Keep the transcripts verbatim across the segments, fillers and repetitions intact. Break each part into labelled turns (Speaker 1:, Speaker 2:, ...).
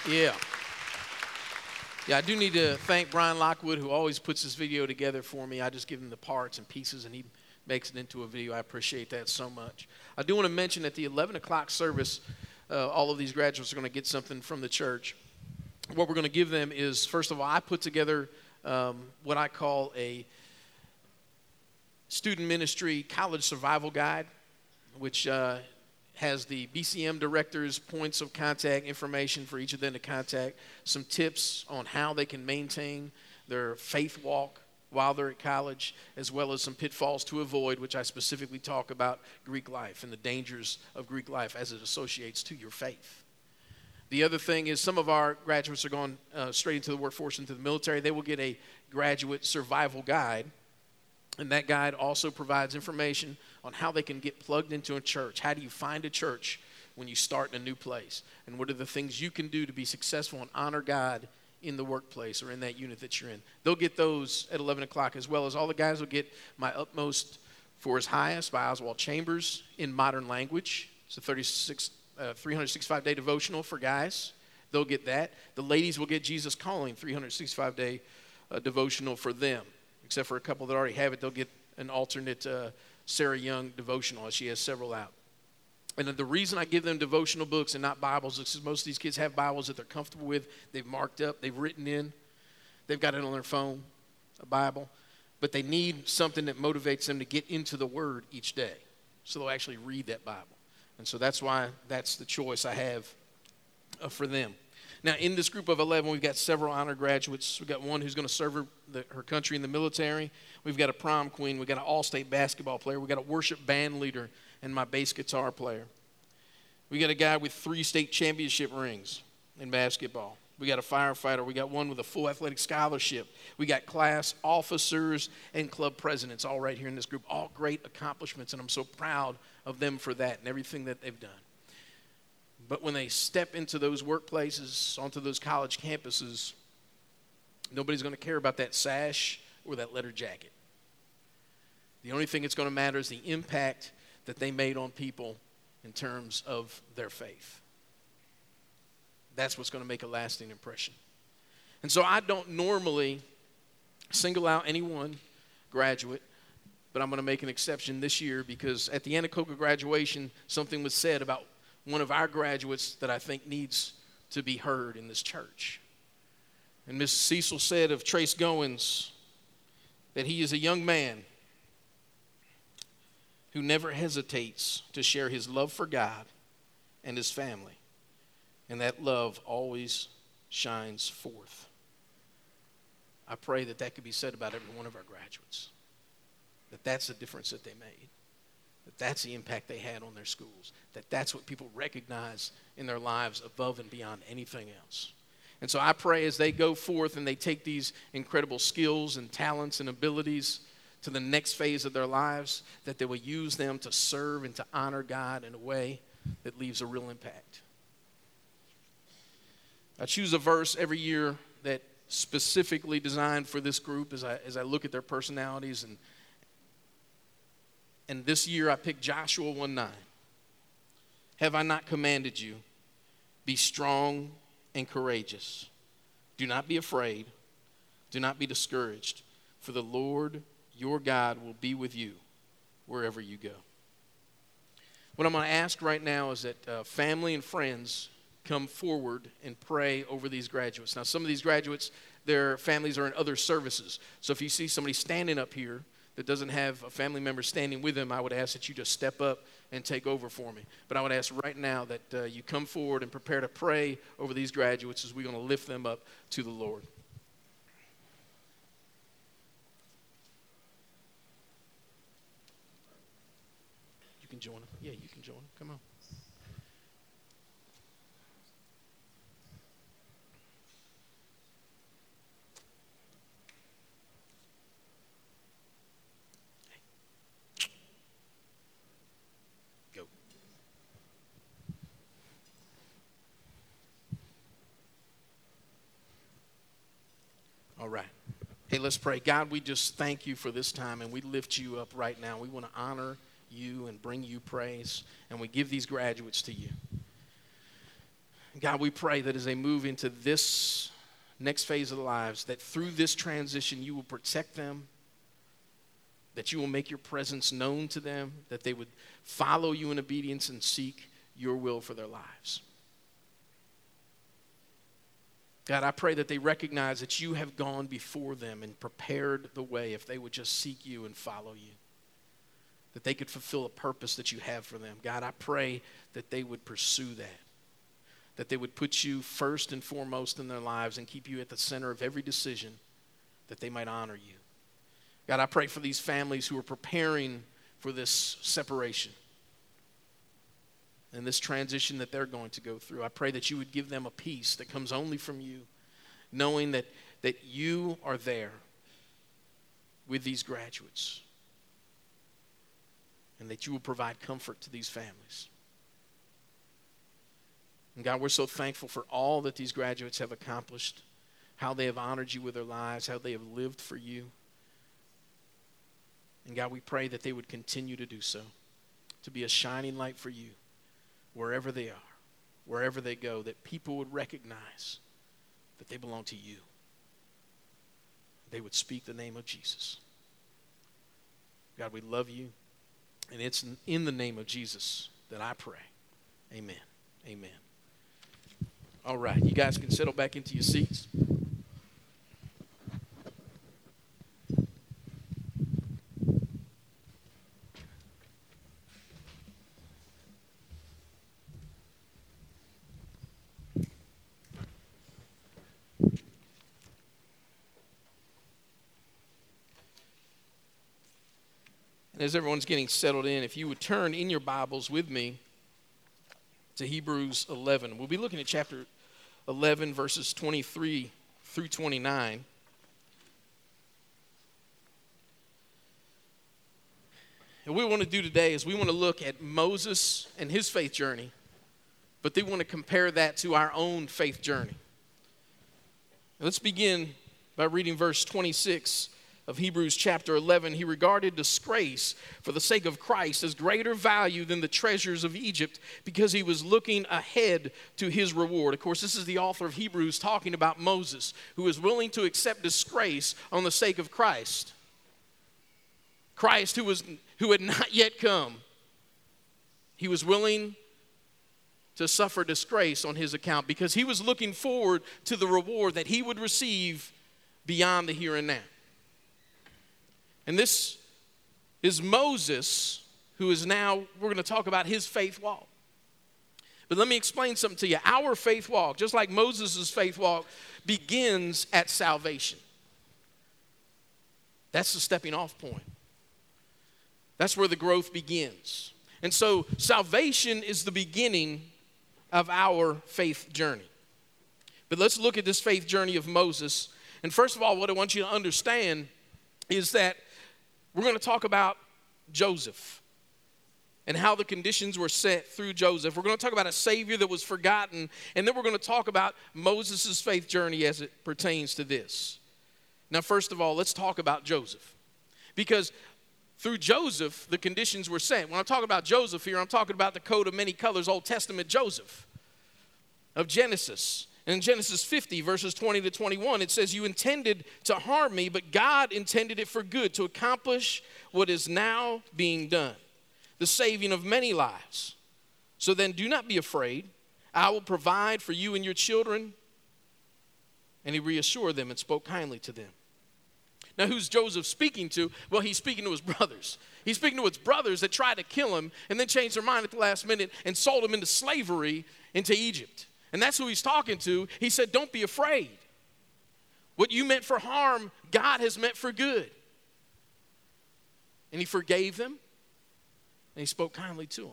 Speaker 1: Yeah. Yeah, I do need to thank Brian Lockwood, who always puts this video together for me. I just give him the parts and pieces, and he makes it into a video. I appreciate that so much. I do want to mention at the eleven o'clock service, uh, all of these graduates are going to get something from the church. What we're going to give them is, first of all, I put together um, what I call a student ministry college survival guide, which uh, has the B C M director's points of contact information for each of them to contact, some tips on how they can maintain their faith walk while they're at college, as well as some pitfalls to avoid, which I specifically talk about Greek life and the dangers of Greek life as it associates to your faith. The other thing is some of our graduates are going uh, straight into the workforce, into the military. They will get a graduate survival guide, and that guide also provides information on how they can get plugged into a church. How do you find a church when you start in a new place? And what are the things you can do to be successful and honor God in the workplace or in that unit that you're in? They'll get those at eleven o'clock, as well as all the guys will get My Utmost for His Highest by Oswald Chambers in modern language. It's a thirty-six, uh, three hundred sixty-five day devotional for guys. They'll get that. The ladies will get Jesus Calling, three hundred sixty-five day uh, devotional for them. Except for a couple that already have it, they'll get an alternate uh, Sarah Young devotional, as she has several out. And the reason I give them devotional books and not Bibles is because most of these kids have Bibles that they're comfortable with. They've marked up, they've written in, they've got it on their phone, a Bible. But they need something that motivates them to get into the Word each day. So they'll actually read that Bible. And so that's why that's the choice I have uh, for them. Now, in this group of eleven, we've got several honor graduates. We've got one who's going to serve her, the, her country in the military. We've got a prom queen. We've got an all-state basketball player. We've got a worship band leader and my bass guitar player. We got a guy with three state championship rings in basketball. We got a firefighter. We got one with a full athletic scholarship. We got class officers and club presidents all right here in this group. All great accomplishments, and I'm so proud of them for that and everything that they've done. But when they step into those workplaces, onto those college campuses, nobody's going to care about that sash or that leather jacket. The only thing that's going to matter is the impact that they made on people in terms of their faith. That's what's going to make a lasting impression. And so I don't normally single out any one graduate, but I'm going to make an exception this year because at the Anacoca graduation, something was said about one of our graduates that I think needs to be heard in this church. And Miss Cecil said of Trace Goins that he is a young man who never hesitates to share his love for God and his family. And that love always shines forth. I pray that that could be said about every one of our graduates. That that's the difference that they made. That that's the impact they had on their schools. That that's what people recognize in their lives above and beyond anything else. And so I pray as they go forth and they take these incredible skills and talents and abilities to the next phase of their lives, that they will use them to serve and to honor God in a way that leaves a real impact. I choose a verse every year that specifically designed for this group as I as I look at their personalities. And and this year I picked Joshua one nine. Have I not commanded you? Be strong and courageous. Do not be afraid. Do not be discouraged. For the Lord your God will be with you wherever you go. What I'm going to ask right now is that uh, family and friends come forward and pray over these graduates. Now, some of these graduates, their families are in other services. So if you see somebody standing up here that doesn't have a family member standing with them, I would ask that you just step up and take over for me. But I would ask right now that uh, you come forward and prepare to pray over these graduates as we're going to lift them up to the Lord. You can join them. Yeah, you can join them. Come on. Go. All right. Hey, let's pray. God, we just thank you for this time, and we lift you up right now. We want to honor you and bring you praise, and we give these graduates to you. God, we pray that as they move into this next phase of their lives, that through this transition you will protect them, that you will make your presence known to them, that they would follow you in obedience and seek your will for their lives. God, I pray that they recognize that you have gone before them and prepared the way if they would just seek you and follow you, that they could fulfill a purpose that you have for them. God, I pray that they would pursue that, that they would put you first and foremost in their lives and keep you at the center of every decision, that they might honor you. God, I pray for these families who are preparing for this separation and this transition that they're going to go through. I pray that you would give them a peace that comes only from you, knowing that, that you are there with these graduates and that you will provide comfort to these families. And God, we're so thankful for all that these graduates have accomplished, how they have honored you with their lives, how they have lived for you. And God, we pray that they would continue to do so, to be a shining light for you wherever they are, wherever they go, that people would recognize that they belong to you. They would speak the name of Jesus. God, we love you, and it's in the name of Jesus that I pray. Amen. Amen. All right, you guys can settle back into your seats. As everyone's getting settled in, if you would turn in your Bibles with me to Hebrews eleven. We'll be looking at chapter eleven, verses twenty-three through twenty-nine. And what we want to do today is we want to look at Moses and his faith journey, but they want to compare that to our own faith journey. Let's begin by reading verse twenty-six of Hebrews chapter eleven. He regarded disgrace for the sake of Christ as greater value than the treasures of Egypt because he was looking ahead to his reward. Of course, this is the author of Hebrews talking about Moses, who is willing to accept disgrace on the sake of Christ. Christ, who was who had not yet come, he was willing to suffer disgrace on his account because he was looking forward to the reward that he would receive beyond the here and now. And this is Moses, who is now, we're going to talk about his faith walk. But let me explain something to you. Our faith walk, just like Moses' faith walk, begins at salvation. That's the stepping off point. That's where the growth begins. And so salvation is the beginning of our faith journey. But let's look at this faith journey of Moses. And first of all, what I want you to understand is that we're going to talk about Joseph and how the conditions were set through Joseph. We're going to talk about a Savior that was forgotten, and then we're going to talk about Moses' faith journey as it pertains to this. Now, first of all, let's talk about Joseph, because through Joseph, the conditions were set. When I'm talking about Joseph here, I'm talking about the coat of many colors, Old Testament Joseph of Genesis. And in Genesis fifty, verses twenty to twenty-one, it says, "You intended to harm me, but God intended it for good, to accomplish what is now being done, the saving of many lives. So then do not be afraid. I will provide for you and your children." And he reassured them and spoke kindly to them. Now, who's Joseph speaking to? Well, he's speaking to his brothers. He's speaking to his brothers that tried to kill him and then changed their mind at the last minute and sold him into slavery into Egypt. And that's who he's talking to. He said, don't be afraid. What you meant for harm, God has meant for good. And he forgave them, and he spoke kindly to them.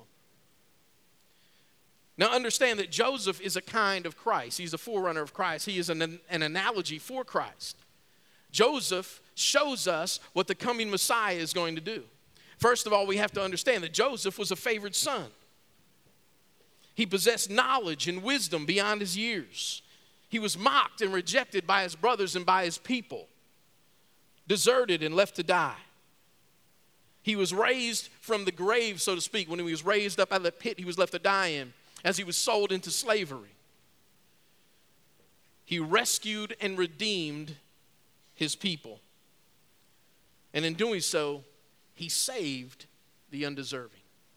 Speaker 1: Now understand that Joseph is a kind of Christ. He's a forerunner of Christ. He is an, an analogy for Christ. Joseph shows us what the coming Messiah is going to do. First of all, we have to understand that Joseph was a favored son. He possessed knowledge and wisdom beyond his years. He was mocked and rejected by his brothers and by his people, deserted and left to die. He was raised from the grave, so to speak. When he was raised up out of the pit he was left to die in, as he was sold into slavery. he rescued and redeemed his people. And in doing so, he saved the undeserving.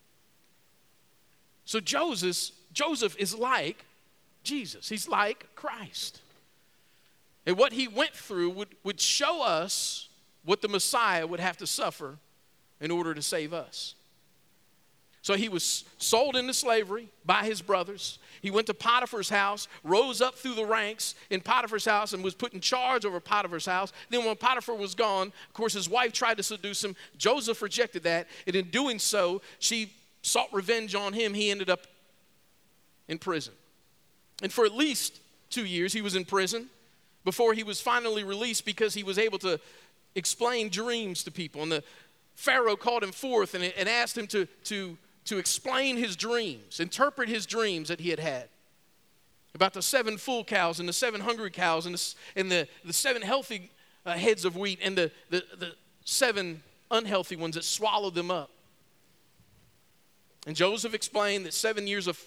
Speaker 1: So Joseph, Joseph is like Jesus. He's like Christ. And what he went through would, would show us what the Messiah would have to suffer in order to save us. So he was sold into slavery by his brothers. He went to Potiphar's house, rose up through the ranks in Potiphar's house, and was put in charge over Potiphar's house. Then when Potiphar was gone, of course, his wife tried to seduce him. Joseph rejected that, and in doing so, she sought revenge on him. He ended up in prison. And for at least two years, he was in prison before he was finally released because he was able to explain dreams to people. And the Pharaoh called him forth and, and asked him to, to to explain his dreams, interpret his dreams that he had had about the seven full cows and the seven hungry cows and the, and the, the seven healthy uh, heads of wheat and the, the, the seven unhealthy ones that swallowed them up. And Joseph explained that seven years of,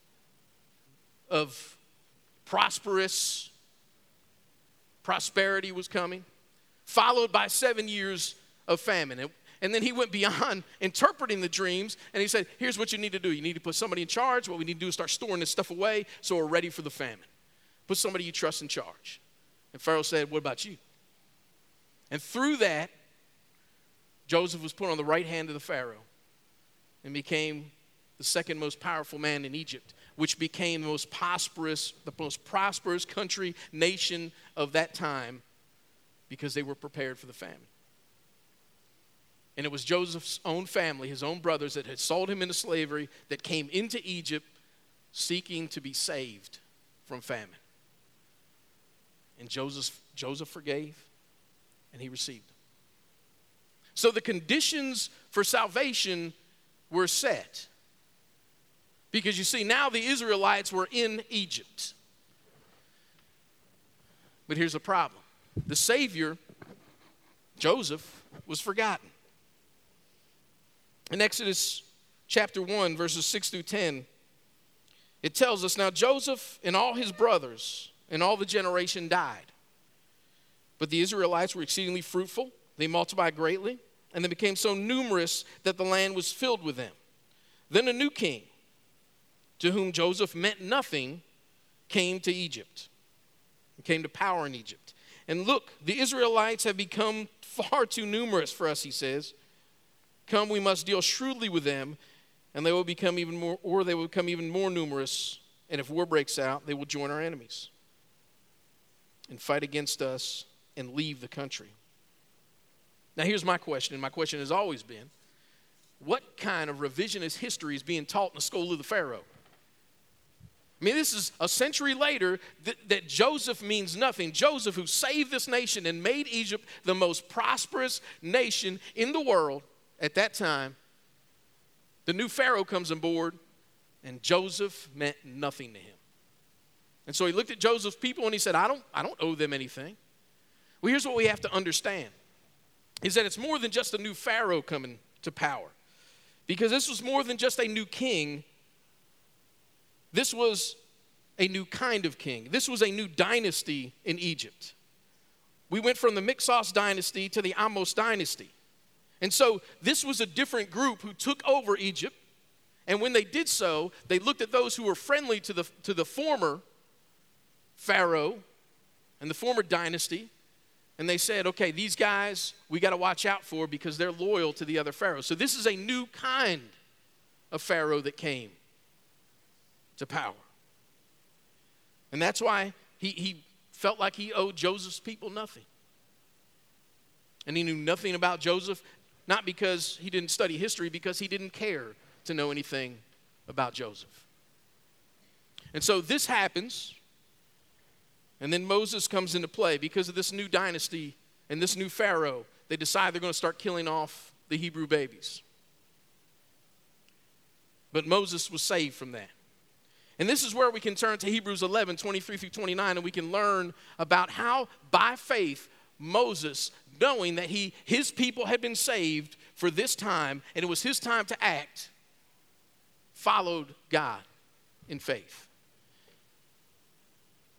Speaker 1: of prosperous prosperity was coming, followed by seven years of famine. And, And then he went beyond interpreting the dreams, and he said, here's what you need to do. You need to put somebody in charge. What we need to do is start storing this stuff away so we're ready for the famine. Put somebody you trust in charge. And Pharaoh said, what about you? And through that, Joseph was put on the right hand of the Pharaoh and became the second most powerful man in Egypt, which became the most prosperous, the most prosperous country, nation of that time because they were prepared for the famine. And it was Joseph's own family, his own brothers, that had sold him into slavery, that came into Egypt seeking to be saved from famine. And Joseph, Joseph forgave, and he received them. So the conditions for salvation were set. Because you see, now the Israelites were in Egypt. But here's the problem. The Savior, Joseph, was forgotten. In Exodus chapter one, verses six through ten, it tells us, now Joseph and all his brothers and all the generation died. But the Israelites were exceedingly fruitful. They multiplied greatly, and they became so numerous that the land was filled with them. Then a new king, to whom Joseph meant nothing, came to Egypt, and came to power in Egypt. And look, the Israelites have become far too numerous for us, he says. Come, we must deal shrewdly with them, and they will become even more, or they will become even more numerous. And if war breaks out, they will join our enemies and fight against us and leave the country. Now, here's my question, and my question has always been, what kind of revisionist history is being taught in the school of the Pharaoh? I mean, this is a century later that, that Joseph means nothing. Joseph, who saved this nation and made Egypt the most prosperous nation in the world, at that time, the new Pharaoh comes on board, and Joseph meant nothing to him. And so he looked at Joseph's people and he said, I don't, I don't owe them anything. Well, here's what we have to understand, is that it's more than just a new Pharaoh coming to power. Because this was more than just a new king. This was a new kind of king. This was a new dynasty in Egypt. We went from the Mixos dynasty to the Amos dynasty. And so this was a different group who took over Egypt. And when they did so, they looked at those who were friendly to the, to the former Pharaoh and the former dynasty. And they said, okay, these guys we got to watch out for because they're loyal to the other pharaohs. So this is a new kind of Pharaoh that came to power. And that's why he, he felt like he owed Joseph's people nothing. And he knew nothing about Joseph. Not because he didn't study history, because he didn't care to know anything about Joseph. And so this happens, and then Moses comes into play. Because of this new dynasty and this new Pharaoh, they decide they're going to start killing off the Hebrew babies. But Moses was saved from that. And this is where we can turn to Hebrews eleven, twenty-three through twenty-nine, and we can learn about how, by faith, Moses, knowing that he, his people had been saved for this time, and it was his time to act, followed God in faith.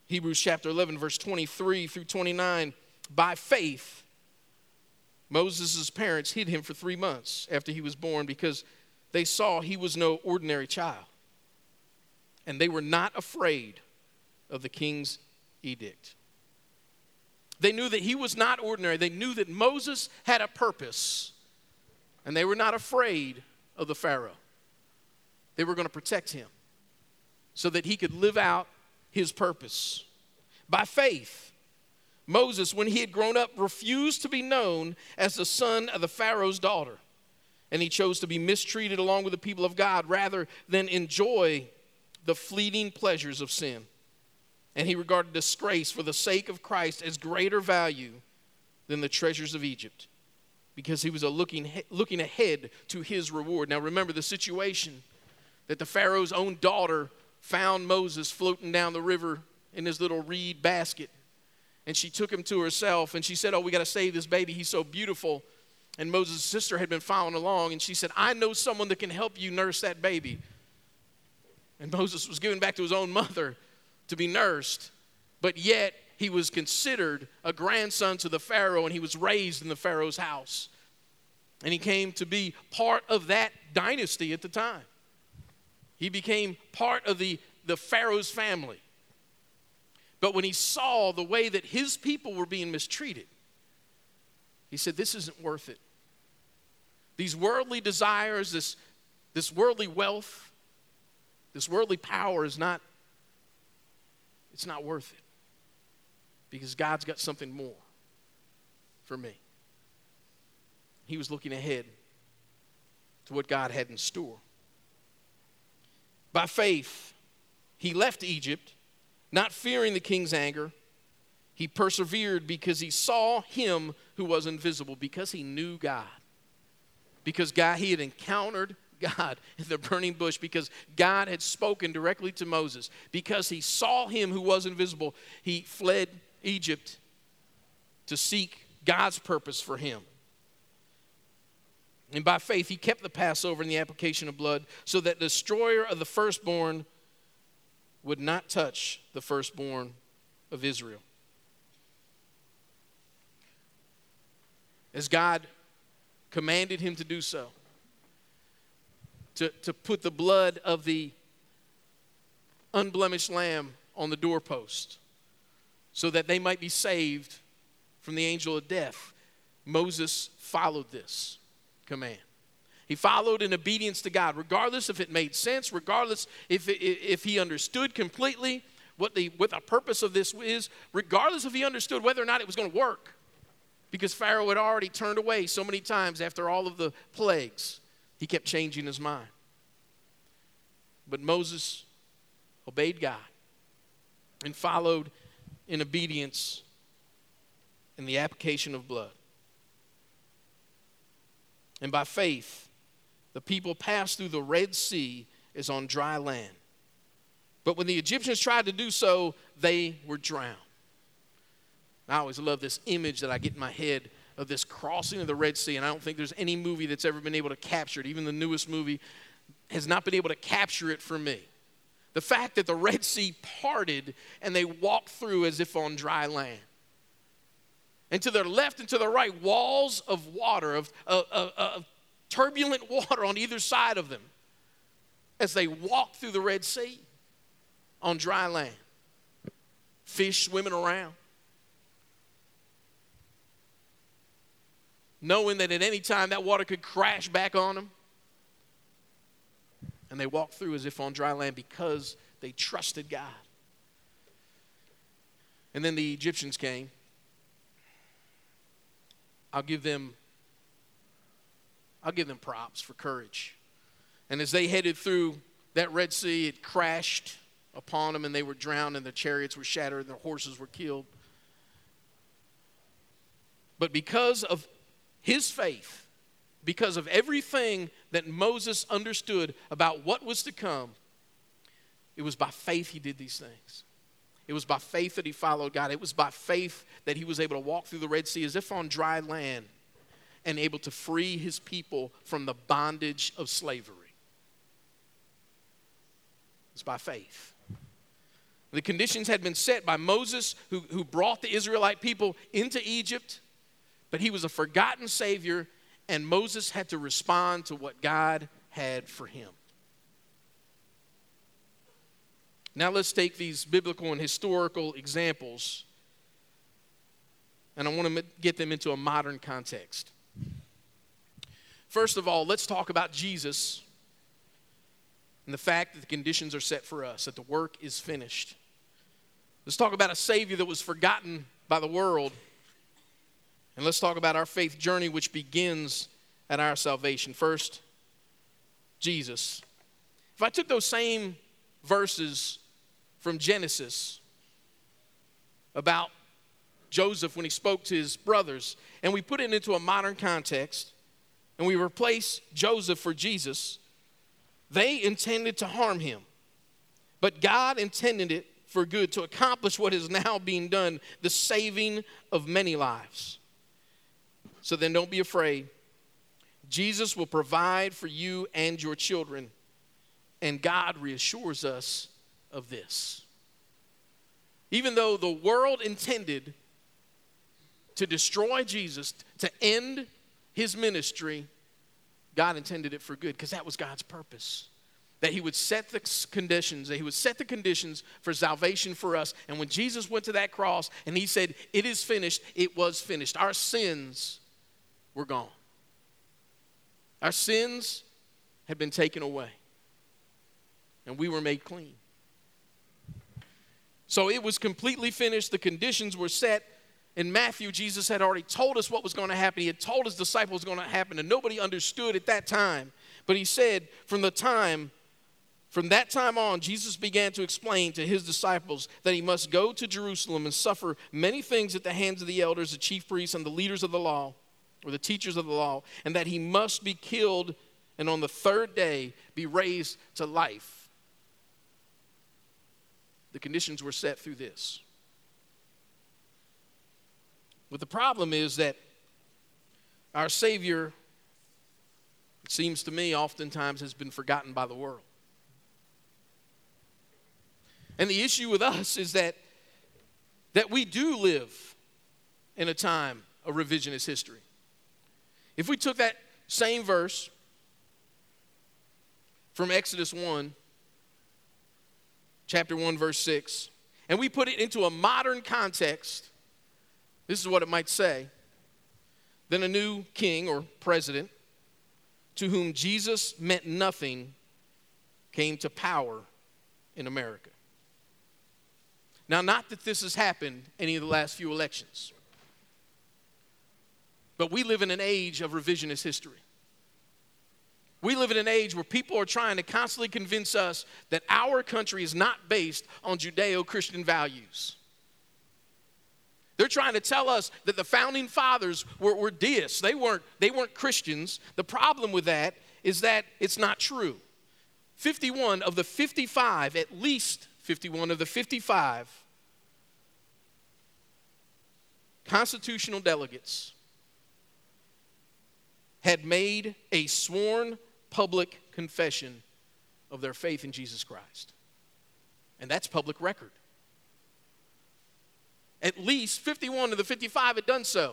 Speaker 1: Hebrews chapter eleven, verse twenty-three through twenty-nine. By faith, Moses' parents hid him for three months after he was born because they saw he was no ordinary child. And they were not afraid of the king's edict. They knew that he was not ordinary. They knew that Moses had a purpose. And they were not afraid of the Pharaoh. They were going to protect him so that he could live out his purpose. By faith, Moses, when he had grown up, refused to be known as the son of the Pharaoh's daughter. And he chose to be mistreated along with the people of God rather than enjoy the fleeting pleasures of sin. And he regarded disgrace for the sake of Christ as greater value than the treasures of Egypt, because he was a looking, looking ahead to his reward. Now remember the situation that the Pharaoh's own daughter found Moses floating down the river in his little reed basket. And she took him to herself and she said, oh, we got to save this baby. He's so beautiful. And Moses' sister had been following along and she said, I know someone that can help you nurse that baby. And Moses was given back to his own mother to be nursed, but yet he was considered a grandson to the Pharaoh, and he was raised in the Pharaoh's house. And he came to be part of that dynasty at the time. He became part of the, the Pharaoh's family. But when he saw the way that his people were being mistreated, he said, this isn't worth it. These worldly desires, this, this worldly wealth, this worldly power is not, it's not worth it. Because God's got something more for me. He was looking ahead to what God had in store. By faith, he left Egypt, not fearing the king's anger. He persevered because he saw him who was invisible, because he knew God. Because God, he had encountered God in the burning bush, because God had spoken directly to Moses. Because he saw him who was invisible, he fled Egypt to seek God's purpose for him. And by faith, he kept the Passover and the application of blood so that the destroyer of the firstborn would not touch the firstborn of Israel. As God commanded him to do so, to, to put the blood of the unblemished lamb on the doorpost so that they might be saved from the angel of death, Moses followed this command. He followed in obedience to God, regardless if it made sense, regardless if, it, if he understood completely what the, what the purpose of this is, regardless if he understood whether or not it was going to work, because Pharaoh had already turned away so many times after all of the plagues. He kept changing his mind. But Moses obeyed God and followed in obedience in the application of blood. And by faith, the people passed through the Red Sea as on dry land. But when the Egyptians tried to do so, they were drowned. I always love this image that I get in my head of this crossing of the Red Sea, and I don't think there's any movie that's ever been able to capture it. Even the newest movie has not been able to capture it for me. The fact that the Red Sea parted and they walked through as if on dry land. And to their left and to their right, walls of water, of, of, of, of turbulent water on either side of them as they walked through the Red Sea on dry land. Fish swimming around. Knowing that at any time that water could crash back on them. And they walked through as if on dry land because they trusted God. And then the Egyptians came. I'll give them, I'll give them props for courage. And as they headed through that Red Sea, it crashed upon them and they were drowned and their chariots were shattered and their horses were killed. But because of his faith, because of everything that Moses understood about what was to come, it was by faith he did these things. It was by faith that he followed God. It was by faith that he was able to walk through the Red Sea as if on dry land and able to free his people from the bondage of slavery. It's by faith. The conditions had been set by Moses, who, who brought the Israelite people into Egypt, but he was a forgotten Savior, and Moses had to respond to what God had for him. Now let's take these biblical and historical examples, and I want to get them into a modern context. First of all, let's talk about Jesus and the fact that the conditions are set for us, that the work is finished. Let's talk about a Savior that was forgotten by the world. And let's talk about our faith journey, which begins at our salvation. First, Jesus. If I took those same verses from Genesis about Joseph when he spoke to his brothers, and we put it into a modern context, and we replace Joseph for Jesus, they intended to harm him. But God intended it for good, to accomplish what is now being done, the saving of many lives. So then don't be afraid. Jesus will provide for you and your children, and God reassures us of this. Even though the world intended to destroy Jesus, to end his ministry, God intended it for good, because that was God's purpose. That he would set the conditions, that he would set the conditions for salvation for us. And when Jesus went to that cross and he said, "It is finished," it was finished. Our sins were gone. Our sins had been taken away. And we were made clean. So it was completely finished. The conditions were set. In Matthew, Jesus had already told us what was going to happen. He had told his disciples what was going to happen, and nobody understood at that time. But he said from the time, from that time on, Jesus began to explain to his disciples that he must go to Jerusalem and suffer many things at the hands of the elders, the chief priests, and the leaders of the law, or the teachers of the law, and that he must be killed and on the third day be raised to life. The conditions were set through this. But the problem is that our Savior, it seems to me, oftentimes has been forgotten by the world. And the issue with us is that, that we do live in a time of revisionist history. If we took that same verse from Exodus one, chapter one, verse six, and we put it into a modern context, this is what it might say. Then a new king or president, to whom Jesus meant nothing, came to power in America. Now, not that this has happened any of the last few elections, but we live in an age of revisionist history. We live in an age where people are trying to constantly convince us that our country is not based on Judeo-Christian values. They're trying to tell us that the founding fathers were, were deists. They weren't, they weren't Christians. The problem with that is that it's not true. fifty-one of the fifty-five, at least fifty-one of the fifty-five constitutional delegates had made a sworn public confession of their faith in Jesus Christ. And that's public record. At least fifty-one of the fifty-five had done so.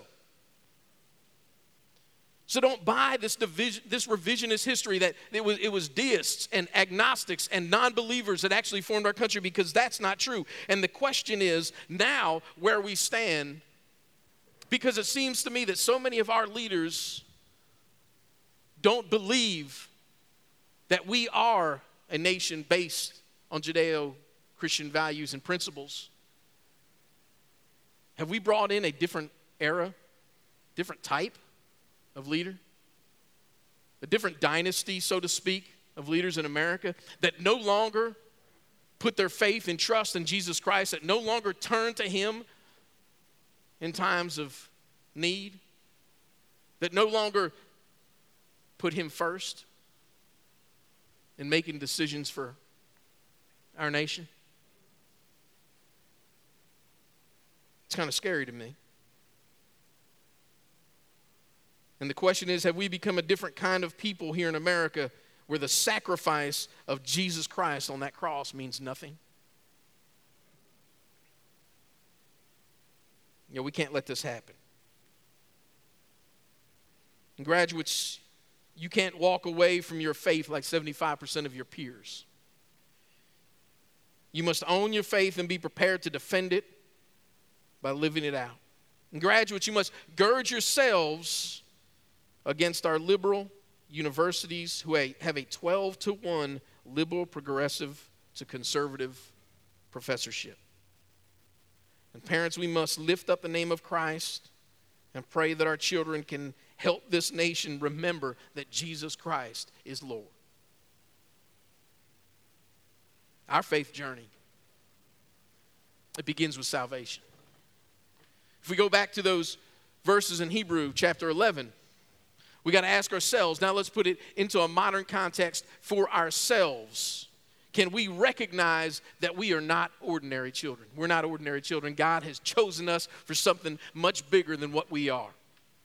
Speaker 1: So don't buy this division, this revisionist history that it was, it was deists and agnostics and non-believers that actually formed our country, because that's not true. And the question is now where we stand, because it seems to me that so many of our leaders don't believe that we are a nation based on Judeo-Christian values and principles. Have we brought in a different era, different type of leader? A different dynasty, so to speak, of leaders in America that no longer put their faith and trust in Jesus Christ, that no longer turn to him in times of need, that no longer put him first in making decisions for our nation? It's kind of scary to me. And the question is, have we become a different kind of people here in America where the sacrifice of Jesus Christ on that cross means nothing? You know, we can't let this happen. And graduates, you can't walk away from your faith like seventy-five percent of your peers. You must own your faith and be prepared to defend it by living it out. And graduates, you must gird yourselves against our liberal universities who have a twelve to one liberal progressive to conservative professorship. And parents, we must lift up the name of Christ and pray that our children can help this nation remember that Jesus Christ is Lord. Our faith journey, it begins with salvation. If we go back to those verses in Hebrew chapter eleven, we got to ask ourselves, now let's put it into a modern context for ourselves. Can we recognize that we are not ordinary children? We're not ordinary children. God has chosen us for something much bigger than what we are.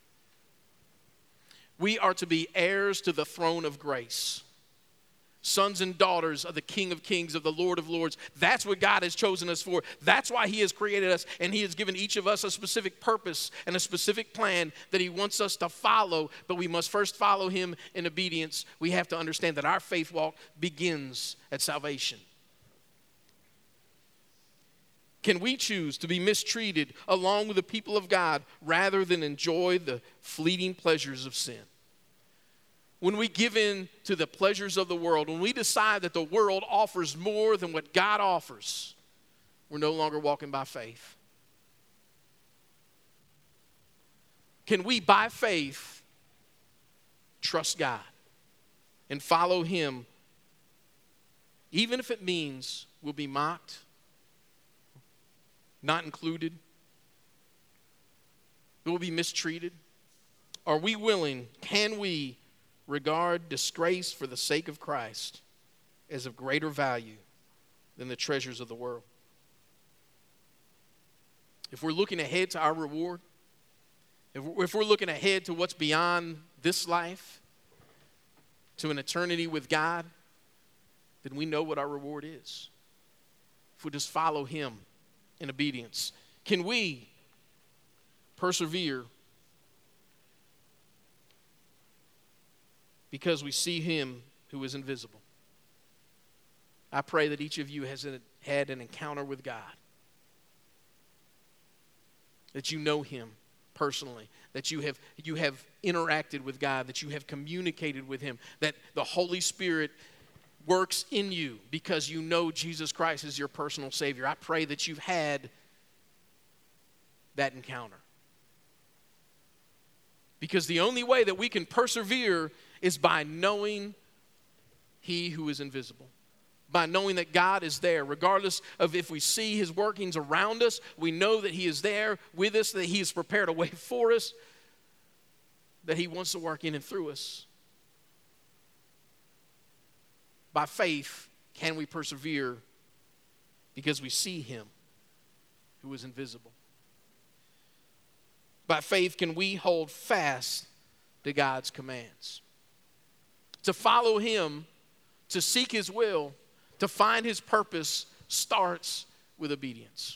Speaker 1: We are to be heirs to the throne of grace. Sons and daughters of the King of Kings, of the Lord of Lords. That's what God has chosen us for. That's why he has created us, and he has given each of us a specific purpose and a specific plan that he wants us to follow, but we must first follow him in obedience. We have to understand that our faith walk begins at salvation. Can we choose to be mistreated along with the people of God rather than enjoy the fleeting pleasures of sin? When we give in to the pleasures of the world, when we decide that the world offers more than what God offers, we're no longer walking by faith. Can we, by faith, trust God and follow him, even if it means we'll be mocked, not included, we'll be mistreated? Are we willing, can we regard disgrace for the sake of Christ as of greater value than the treasures of the world? If we're looking ahead to our reward, if we're, if we're looking ahead to what's beyond this life, to an eternity with God, then we know what our reward is. If we just follow him in obedience. Can we persevere because we see him who is invisible? I pray that each of you has had an encounter with God, that you know him personally, that you have, you have interacted with God, that you have communicated with him, that the Holy Spirit works in you because you know Jesus Christ is your personal Savior. I pray that you've had that encounter. Because the only way that we can persevere is by knowing he who is invisible. By knowing that God is there. Regardless of if we see his workings around us, we know that he is there with us, that he has prepared a way for us, that he wants to work in and through us. By faith, can we persevere because we see him who is invisible? By faith, can we hold fast to God's commands? To follow him, to seek his will, to find his purpose starts with obedience.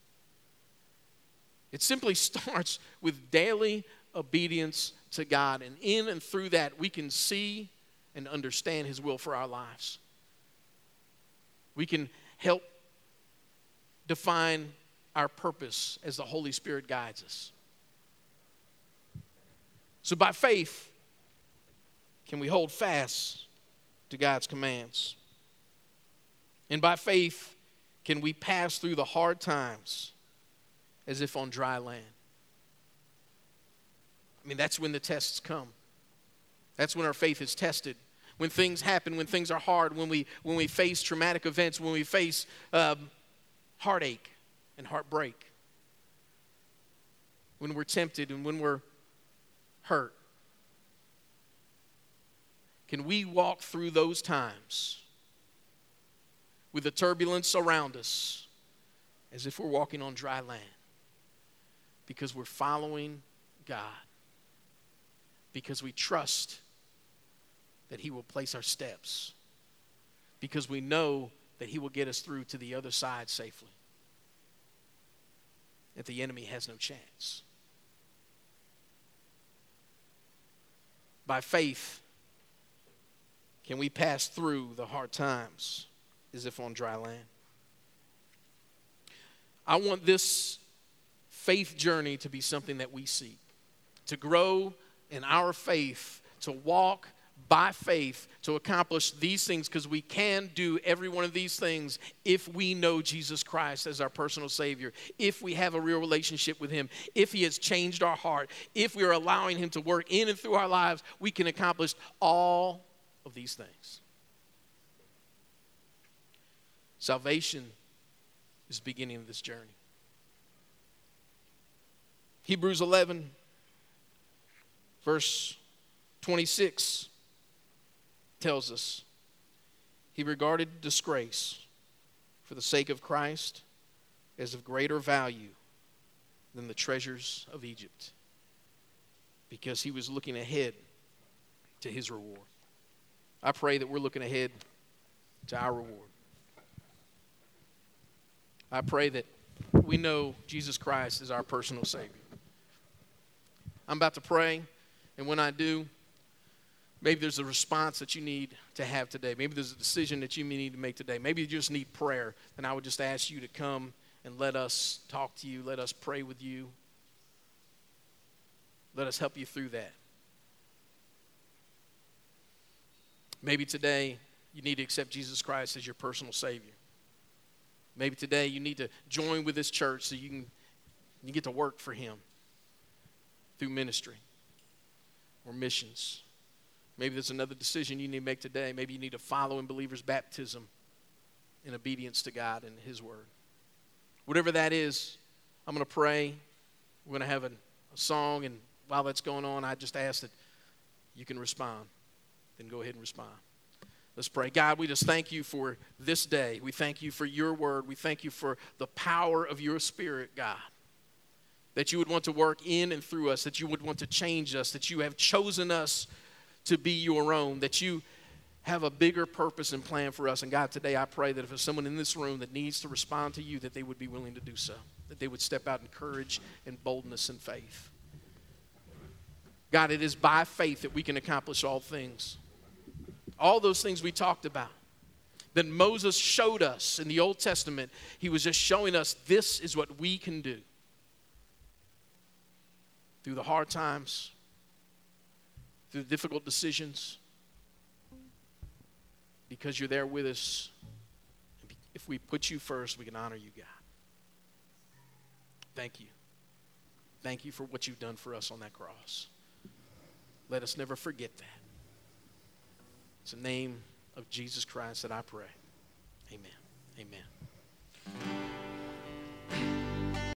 Speaker 1: It simply starts with daily obedience to God. And in and through that, we can see and understand his will for our lives. We can help define our purpose as the Holy Spirit guides us. So by faith, can we hold fast to God's commands? And by faith, can we pass through the hard times as if on dry land? I mean, that's when the tests come. That's when our faith is tested. When things happen, when things are hard, when we, when we face traumatic events, when we face um, heartache and heartbreak, when we're tempted and when we're hurt. Can we walk through those times with the turbulence around us as if we're walking on dry land? Because we're following God. Because we trust that he will place our steps. Because we know that he will get us through to the other side safely. that the enemy has no chance. By faith, can we pass through the hard times as if on dry land? I want this faith journey to be something that we seek, to grow in our faith, to walk by faith, to accomplish these things, because we can do every one of these things if we know Jesus Christ as our personal Savior, if we have a real relationship with Him, if He has changed our heart, if we are allowing Him to work in and through our lives, we can accomplish all of these things. Salvation is the beginning of this journey. Hebrews eleven, verse twenty-six tells us, he regarded disgrace for the sake of Christ as of greater value than the treasures of Egypt, because he was looking ahead to his reward. I pray that we're looking ahead to our reward. I pray that we know Jesus Christ is our personal Savior. I'm about to pray, and when I do, maybe there's a response that you need to have today. Maybe there's a decision that you may need to make today. Maybe you just need prayer. Then I would just ask you to come and let us talk to you. Let us pray with you. Let us help you through that. Maybe today you need to accept Jesus Christ as your personal Savior. Maybe today you need to join with this church so you can you get to work for Him through ministry or missions. Maybe there's another decision you need to make today. Maybe you need to follow in believers' baptism in obedience to God and His Word. Whatever that is, I'm going to pray. We're going to have a, a song, and while that's going on, I just ask that you can respond. Then go ahead and respond. Let's pray. God, we just thank you for this day. We thank you for your word. We thank you for the power of your Spirit, God, that you would want to work in and through us, that you would want to change us, that you have chosen us to be your own, that you have a bigger purpose and plan for us. And God, today I pray that if there's someone in this room that needs to respond to you, that they would be willing to do so, that they would step out in courage and boldness and faith. God, it is by faith that we can accomplish all things. All those things we talked about, that Moses showed us in the Old Testament. He was just showing us this is what we can do. Through the hard times, through the difficult decisions, because you're there with us. If we put you first, we can honor you, God. Thank you. Thank you for what you've done for us on that cross. Let us never forget that. It's the name of Jesus Christ that I pray. Amen. Amen.